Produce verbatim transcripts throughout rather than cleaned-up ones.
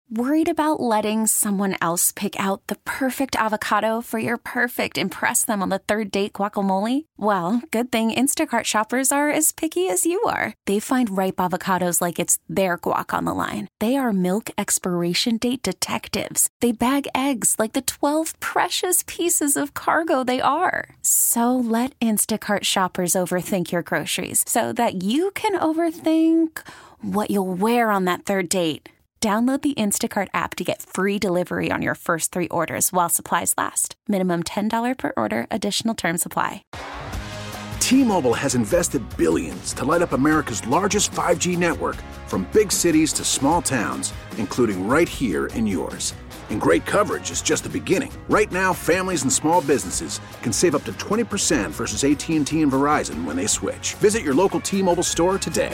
Worried about letting someone else pick out the perfect avocado for your perfect impress them on the third date guacamole? Well, good thing Instacart shoppers are as picky as you are. They find ripe avocados like it's their guac on the line. They are milk expiration date detectives. They bag eggs like the twelve precious pieces of cargo they are. So let Instacart shoppers overthink your groceries so that you can overthink what you'll wear on that third date. Download the Instacart app to get free delivery on your first three orders while supplies last. Minimum ten dollars per order. Additional terms apply. T-Mobile has invested billions to light up America's largest five G network, from big cities to small towns, including right here in yours. And great coverage is just the beginning. Right now, families and small businesses can save up to twenty percent versus A T and T and Verizon when they switch. Visit your local T-Mobile store today.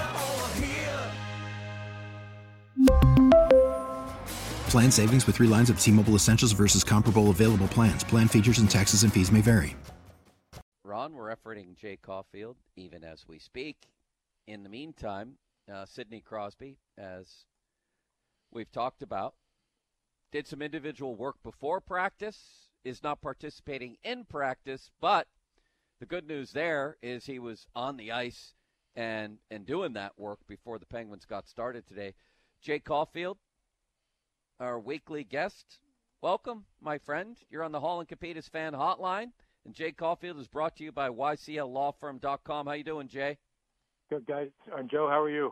Plan savings with three lines of T-Mobile Essentials versus comparable available plans. Plan features and taxes and fees may vary. Ron, we're efforting Jay Caulfield even as we speak. In the meantime, uh, Sidney Crosby, as we've talked about, did some individual work before practice, is not participating in practice, but the good news there is he was on the ice and, and doing that work before the Penguins got started today. Jay Caulfield, our weekly guest. Welcome, my friend. You're on the Hall and Capitas Fan Hotline, and Jay Caulfield is brought to you by Y C L law firm dot com. How you doing, Jay? Good, guys. And Joe, how are you?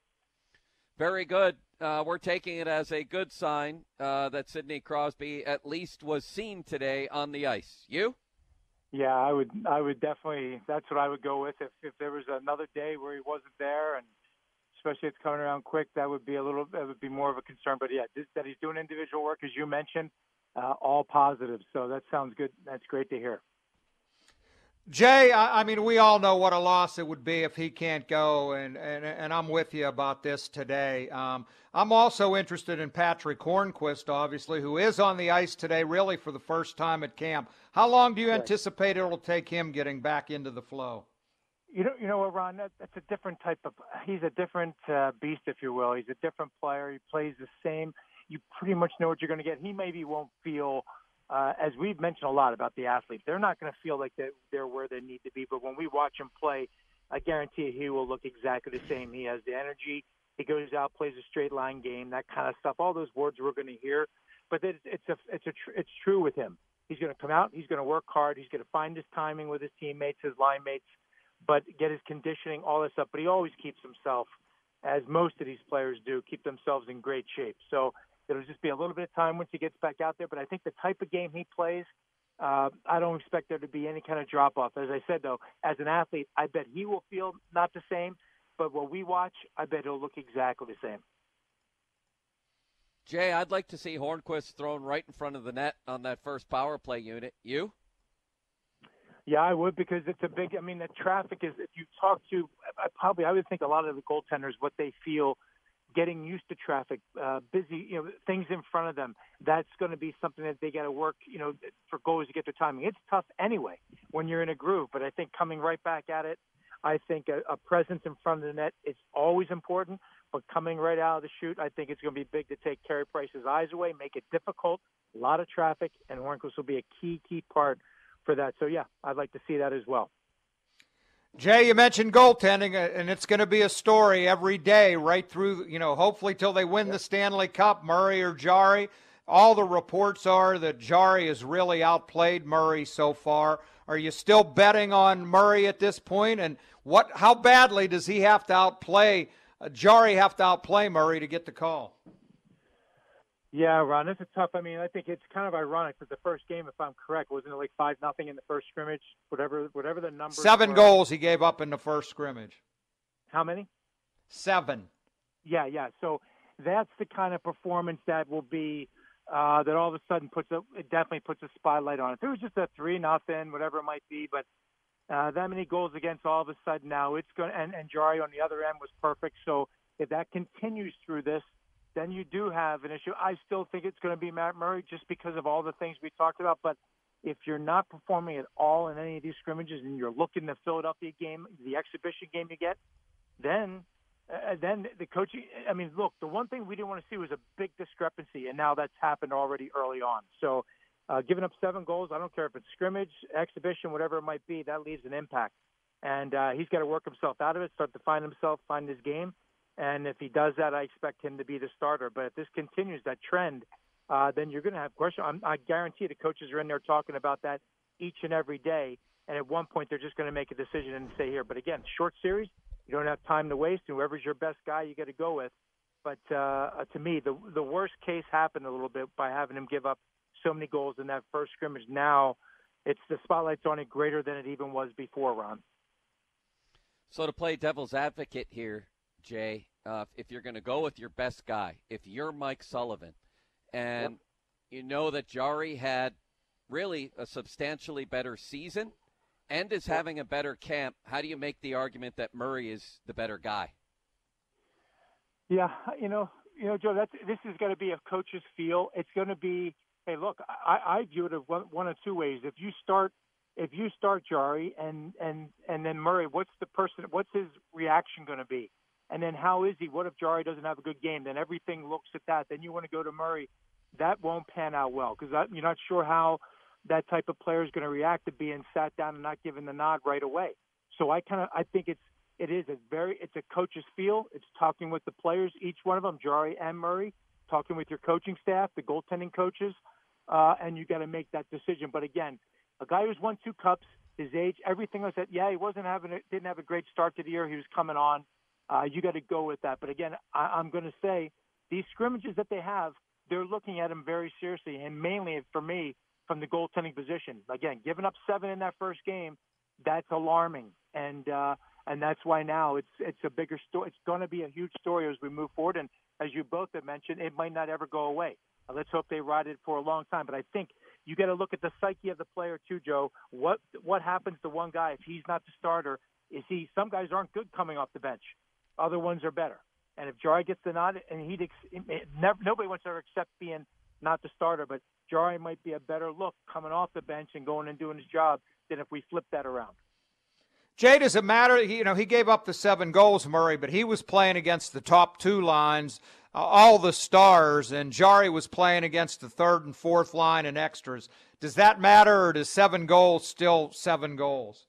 Very good. Uh, we're taking it as a good sign uh, that Sidney Crosby at least was seen today on the ice. You? Yeah, I would. I would definitely. That's what I would go with. If if there was another day where he wasn't there, and especially it's coming around quick, that would be a little, that would be more of a concern. But yeah, this, that he's doing individual work, as you mentioned, uh, all positive. So that sounds good. That's great to hear. Jay, I, I mean, we all know what a loss it would be if he can't go, and, and, and I'm with you about this today. Um, I'm also interested in Patrick Hornqvist, obviously, who is on the ice today, really for the first time at camp. How long do you Right. anticipate it'll take him getting back into the flow? You know, you know what, Ron? That, that's a different type of. He's a different uh, beast, if you will. He's a different player. He plays the same. You pretty much know what you're going to get. He maybe won't feel, uh, as we've mentioned a lot about the athletes, they're not going to feel like they're, they're where they need to be. But when we watch him play, I guarantee he will look exactly the same. He has the energy. He goes out, plays a straight line game, that kind of stuff. All those words we're going to hear, but it's, it's a, it's a, tr- it's true with him. He's going to come out. He's going to work hard. He's going to find his timing with his teammates, his line mates, but get his conditioning, all this stuff. But he always keeps himself, as most of these players do, keep themselves in great shape. So it'll just be a little bit of time once he gets back out there. But I think the type of game he plays, uh, I don't expect there to be any kind of drop-off. As I said, though, as an athlete, I bet he will feel not the same. But what we watch, I bet he'll look exactly the same. Jay, I'd like to see Hornqvist thrown right in front of the net on that first power play unit. You? Yeah, I would, because it's a big – I mean, the traffic is – if you talk to I probably – I would think a lot of the goaltenders, what they feel getting used to traffic, uh, busy, you know, things in front of them, that's going to be something that they got to work, you know, for goals to get their timing. It's tough anyway when you're in a groove, but I think coming right back at it, I think a, a presence in front of the net is always important, but coming right out of the chute, I think it's going to be big to take Carey Price's eyes away, make it difficult, a lot of traffic, and Hornqvist will be a key, key part for that. So, yeah, I'd like to see that as well. Jay, you mentioned goaltending, and it's going to be a story every day right through, you know, hopefully till they win the Stanley Cup, Murray or Jarry. All the reports are that Jarry has really outplayed Murray so far. Are you still betting on Murray at this point? And what? How badly does he have to outplay, uh, Jarry have to outplay Murray to get the call? Yeah, Ron, it's a tough. I mean, I think it's kind of ironic that the first game, if I'm correct, wasn't it like five nothing in the first scrimmage? Whatever, whatever the number. Seven were. goals he gave up in the first scrimmage. How many? Seven. Yeah, yeah. So that's the kind of performance that will be uh, that all of a sudden puts a it definitely puts a spotlight on it. If it was just a three nothing, whatever it might be, but uh, that many goals against, all of a sudden now it's going. And and Jarry on the other end was perfect. So if that continues through this, then you do have an issue. I still think it's going to be Matt Murray just because of all the things we talked about. But if you're not performing at all in any of these scrimmages and you're looking the Philadelphia game, the exhibition game you get, then Uh, then the coaching, I mean, look, the one thing we didn't want to see was a big discrepancy, and now that's happened already early on. So uh, giving up seven goals, I don't care if it's scrimmage, exhibition, whatever it might be, that leaves an impact. And uh, he's got to work himself out of it, start to find himself, find his game. And if he does that, I expect him to be the starter. But if this continues, that trend, uh, then you're going to have questions. I'm, I guarantee the coaches are in there talking about that each and every day. And at one point, they're just going to make a decision and say here. But again, short series, you don't have time to waste. Whoever's your best guy, you got to go with. But uh, to me, the the worst case happened a little bit by having him give up so many goals in that first scrimmage. Now, it's the spotlight's on it greater than it even was before, Ron. So to play devil's advocate here, Jay, uh, if you're going to go with your best guy, if you're Mike Sullivan, and yep. you know that Jarry had really a substantially better season and is yep. having a better camp, how do you make the argument that Murray is the better guy? Yeah, you know, you know, Joe, that's, this is going to be a coach's feel. It's going to be, hey, look, I, I view it of one, one of two ways. If you start If you start Jarry and, and, and then Murray, what's the person, what's his reaction going to be? And then how is he? What if Jarry doesn't have a good game? Then everything looks at that. Then you want to go to Murray. That won't pan out well because you're not sure how that type of player is going to react to being sat down and not given the nod right away. So I kind of I think it's it is a very it's a coach's feel. It's talking with the players, each one of them, Jarry and Murray, talking with your coaching staff, the goaltending coaches, uh, and you got to make that decision. But again, a guy who's won two cups, his age, everything else. That yeah, he wasn't having a, didn't have a great start to the year. He was coming on. Uh, you got to go with that. But again, I, I'm going to say these scrimmages that they have, they're looking at him very seriously, and mainly for me from the goaltending position. Again, giving up seven in that first game, that's alarming, and uh, and that's why now it's it's a bigger story. It's going to be a huge story as we move forward. And as you both have mentioned, it might not ever go away. Uh, let's hope they ride it for a long time. But I think you got to look at the psyche of the player too, Joe. What what happens to one guy if he's not the starter? Is he? Some guys aren't good coming off the bench. Other ones are better. And if Jarry gets the nod, and he'd ex- never, nobody wants to ever accept being not the starter, but Jarry might be a better look coming off the bench and going and doing his job than if we flip that around. Jay, does it matter? He, you know, he gave up the seven goals, Murray, but he was playing against the top two lines, uh, all the stars, and Jarry was playing against the third and fourth line and extras. Does that matter, or does seven goals still seven goals?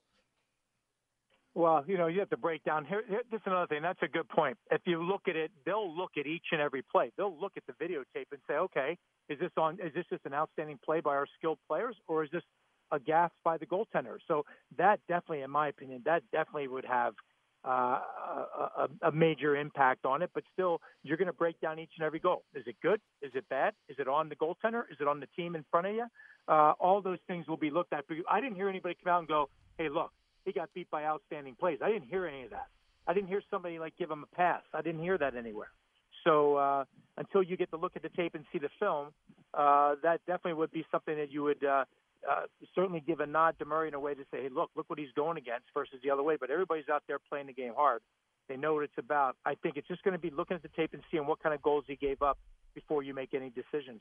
Well, you know, you have to break down here. This is another thing. That's a good point. If you look at it, they'll look at each and every play. They'll look at the videotape and say, okay, is this on? Is this just an outstanding play by our skilled players, or is this a gaff by the goaltender? So that definitely, in my opinion, that definitely would have uh, a, a major impact on it. But still, you're going to break down each and every goal. Is it good? Is it bad? Is it on the goaltender? Is it on the team in front of you? Uh, all those things will be looked at. But I didn't hear anybody come out and go, hey, look, he got beat by outstanding plays. I didn't hear any of that. I didn't hear somebody like give him a pass. I didn't hear that anywhere. So uh, until you get to look at the tape and see the film, uh, that definitely would be something that you would uh, uh, certainly give a nod to Murray in a way to say, hey, look, look what he's going against versus the other way. But everybody's out there playing the game hard. They know what it's about. I think it's just going to be looking at the tape and seeing what kind of goals he gave up before you make any decisions.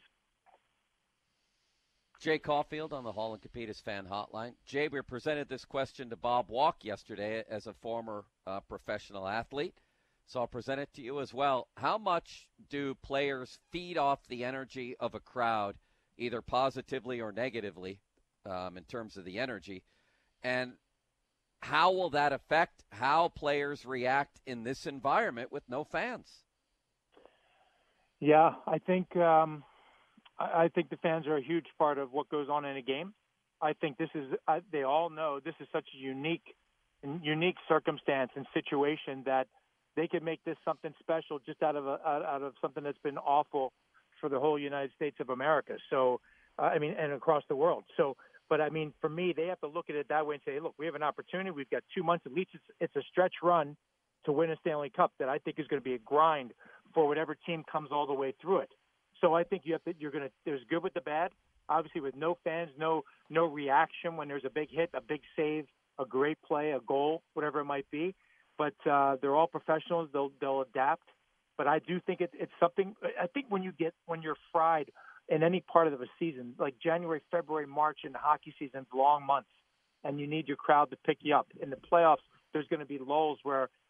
Jay Caulfield on the Hall and Capitas fan hotline. Jay, we presented this question to Bob Walk yesterday as a former uh, professional athlete, so I'll present it to you as well. How much do players feed off the energy of a crowd, either positively or negatively, um, in terms of the energy? And how will that affect how players react in this environment with no fans? Yeah, I think um... – I think the fans are a huge part of what goes on in a game. I think this is, I, they all know this is such a unique, unique circumstance and situation that they could make this something special just out of a, out of something that's been awful for the whole United States of America. So, uh, I mean, and across the world. So, but I mean, for me, they have to look at it that way and say, hey, look, we have an opportunity. We've got two months. At least it's, it's a stretch run to win a Stanley Cup that I think is going to be a grind for whatever team comes all the way through it. So I think you have to, you're going to, there's good with the bad, obviously with no fans, no, no reaction when there's a big hit, a big save, a great play, a goal, whatever it might be. But uh, they're all professionals. They'll, they'll adapt. But I do think it, it's something, I think when you get, when you're fried in any part of the season, like January, February, March in the hockey season, long months, and you need your crowd to pick you up. In the playoffs, there's going to be lulls where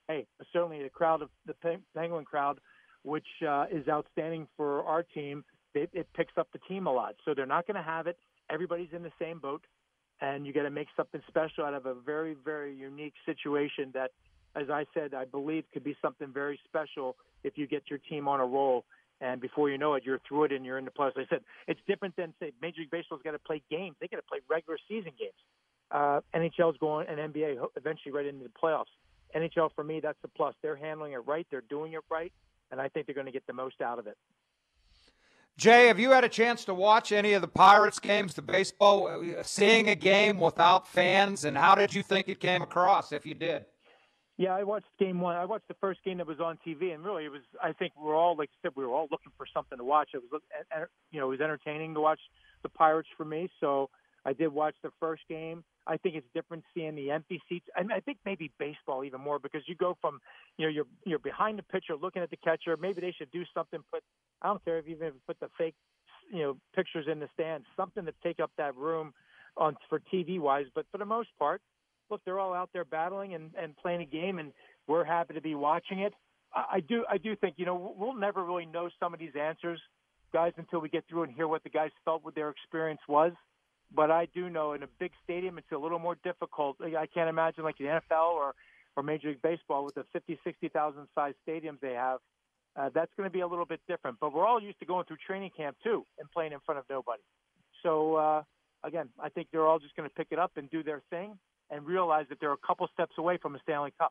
hey, certainly the crowd of the Penguin crowd, which uh, is outstanding for our team, it, it picks up the team a lot. So they're not going to have it. Everybody's in the same boat, and you got to make something special out of a very, very unique situation that, as I said, I believe could be something very special if you get your team on a roll. And before you know it, you're through it and you're in the playoffs. Like I said, it's different than, say, Major League Baseball's got to play games. They got to play regular season games. Uh, N H L's going, and N B A eventually right into the playoffs. N H L, for me, that's a plus. They're handling it right. They're doing it right. And I think they're going to get the most out of it. Jay, have you had a chance to watch any of the Pirates games, the baseball, seeing a game without fans, and how did you think it came across, if you did? Yeah, I watched game one. I watched the first game that was on T V, and really, it was. I think we're all, like I said, we were all looking for something to watch. It was, you know, it was entertaining to watch the Pirates for me. So I did watch the first game. I think it's different seeing the empty seats. I mean, I think maybe baseball even more, because you go from, you know, you're you're behind the pitcher, looking at the catcher. Maybe they should do something. Put I don't care if you even put the fake, you know, pictures in the stands, something to take up that room on for T V wise. But for the most part, look, they're all out there battling and, and playing a game, and we're happy to be watching it. I, I do I do think, you know, we'll never really know some of these answers, guys, until we get through and hear what the guys felt, what their experience was. But I do know in a big stadium, it's a little more difficult. I can't imagine like the N F L or, or Major League Baseball with the fifty, sixty thousand size stadiums they have. Uh, that's going to be a little bit different. But we're all used to going through training camp, too, and playing in front of nobody. So, uh, again, I think they're all just going to pick it up and do their thing and realize that they're a couple steps away from a Stanley Cup.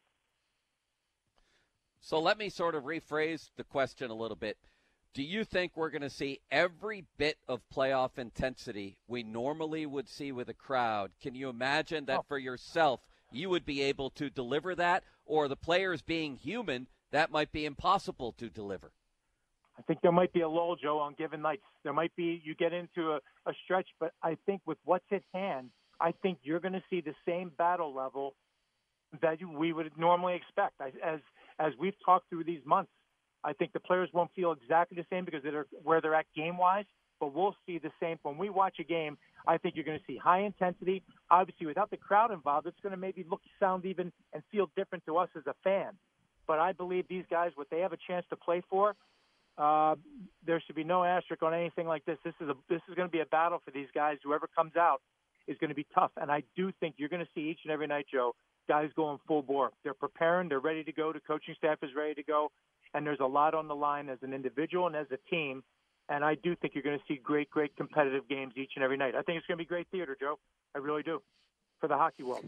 So let me sort of rephrase the question a little bit. Do you think we're going to see every bit of playoff intensity we normally would see with a crowd? Can you imagine that oh. for yourself you would be able to deliver that? Or the players being human, that might be impossible to deliver? I think there might be a lull, Joe, on given nights. There might be, you get into a, a stretch, but I think with what's at hand, I think you're going to see the same battle level that you, we would normally expect. I, as as we've talked through these months, I think the players won't feel exactly the same because they're where they're at game-wise, but we'll see the same. When we watch a game, I think you're going to see high intensity. Obviously, without the crowd involved, it's going to maybe look, sound even, and feel different to us as a fan. But I believe these guys, what they have a chance to play for, uh, there should be no asterisk on anything like this. This is a this is going to be a battle for these guys. Whoever comes out is going to be tough. And I do think you're going to see each and every night, Joe, guys going full bore. They're preparing. They're ready to go. The coaching staff is ready to go. And there's a lot on the line as an individual and as a team. And I do think you're going to see great, great competitive games each and every night. I think it's going to be great theater, Joe. I really do, for the hockey world.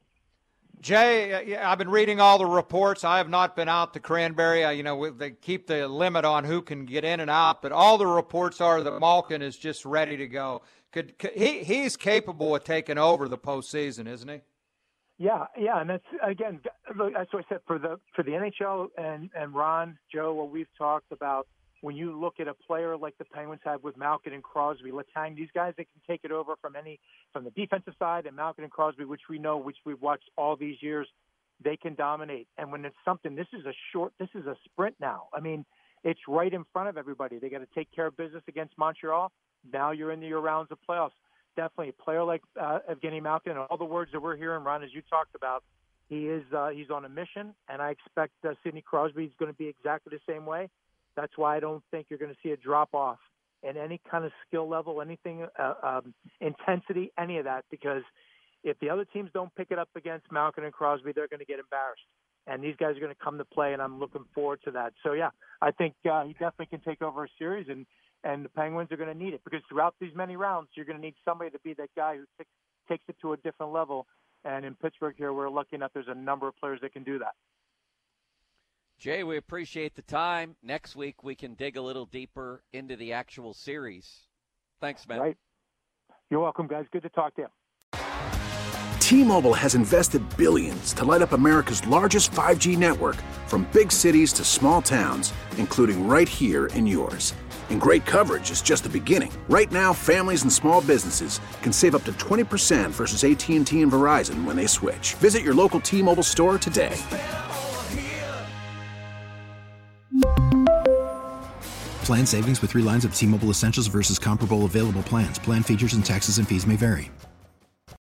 Jay, I've been reading all the reports. I have not been out to Cranberry. I, you know, they keep the limit on who can get in and out, but all the reports are that Malkin is just ready to go. Could, could he? He's capable of taking over the postseason, isn't he? Yeah, yeah, and that's again, that's what I said for the for the N H L and and Ron, Joe. What we've talked about, when you look at a player like the Penguins have with Malkin and Crosby, Letang, these guys that can take it over from any from the defensive side, and Malkin and Crosby, which we know, which we've watched all these years, they can dominate. And when it's something, this is a short, this is a sprint now. I mean, it's right in front of everybody. They got to take care of business against Montreal. Now you're into your rounds of playoffs. Definitely a player like uh, Evgeny Malkin, and all the words that we're hearing, Ron, as you talked about, he is uh, he's on a mission, and I expect uh, Sidney Crosby is going to be exactly the same way. That's why I don't think you're going to see a drop-off in any kind of skill level, anything, uh, um, intensity, any of that, because if the other teams don't pick it up against Malkin and Crosby, they're going to get embarrassed. And these guys are going to come to play, and I'm looking forward to that. So, yeah, I think uh, he definitely can take over a series, and, and the Penguins are going to need it, because throughout these many rounds, you're going to need somebody to be that guy who t- takes it to a different level. And in Pittsburgh here, we're lucky enough there's a number of players that can do that. Jay, we appreciate the time. Next week, we can dig a little deeper into the actual series. Thanks, man. Right. You're welcome, guys. Good to talk to you. T-Mobile has invested billions to light up America's largest five G network, from big cities to small towns, including right here in yours. And great coverage is just the beginning. Right now, families and small businesses can save up to twenty percent versus A T and T and Verizon when they switch. Visit your local T-Mobile store today. Plan savings with three lines of T-Mobile Essentials versus comparable available plans. Plan features and taxes and fees may vary.